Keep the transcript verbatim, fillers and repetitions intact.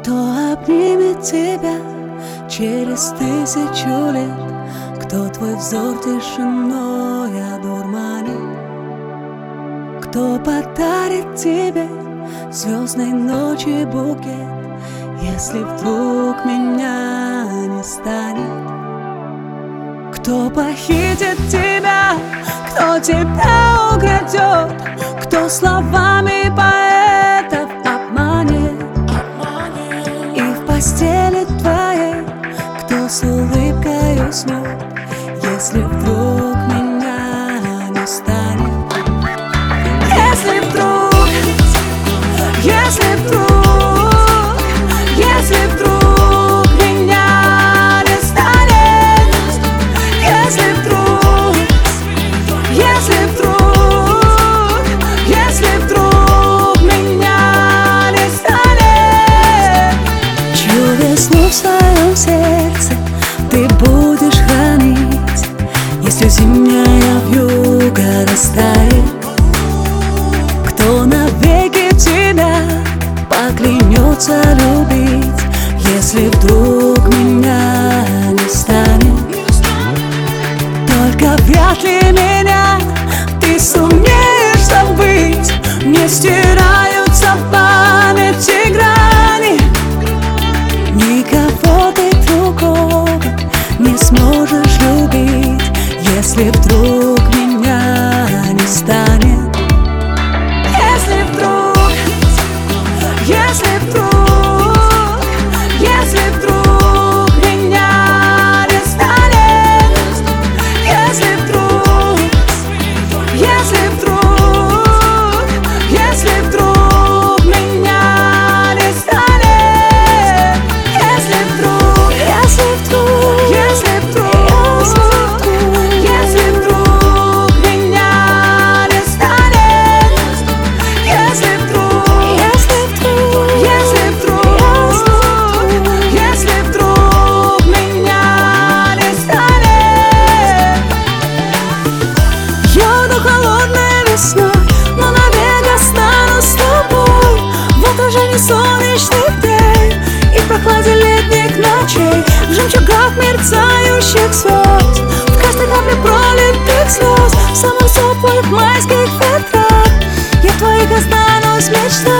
Кто обнимет тебя через тысячу лет? Кто твой взор тишиной одурманит? Кто подарит тебе звездной ночи букет, если вдруг меня не станет? Кто похитит тебя, кто тебя украдет, кто словами поэтов обманет? И в постели твоей кто с улыбкой уснет, если вдруг меня не станет? Если вдруг, если вдруг, если вдруг меня не станет, если вдруг, если вдруг, если вдруг меня не станет, чью весну в своем сердце ты будешь хранить, если зимняя вьюга растает? Кто навеки тебя поклянется любить, если вдруг меня не станет? Только вряд ли меня ты сумеешь забыть, не стираются в памяти грани. Никого ты другого не сможешь любить, если вдруг меня не станет. Если вдруг, если вдруг, если вдруг меня не станет, если вдруг, если вдруг, если вдруг меня не станет, если вдруг, если вдруг, если вдруг, если вдруг меня не станет, если вдруг, если вдруг, если вдруг, если вдруг меня не станет. Я уйду холодной весной, но навек останусь с тобой в отражении солнечных дней и в прохладе летних ночей, в жемчугах мерцающих звезд, в каждой капле пролитых слез, в самых теплых майских ветрах я в твоих останусь мечтой.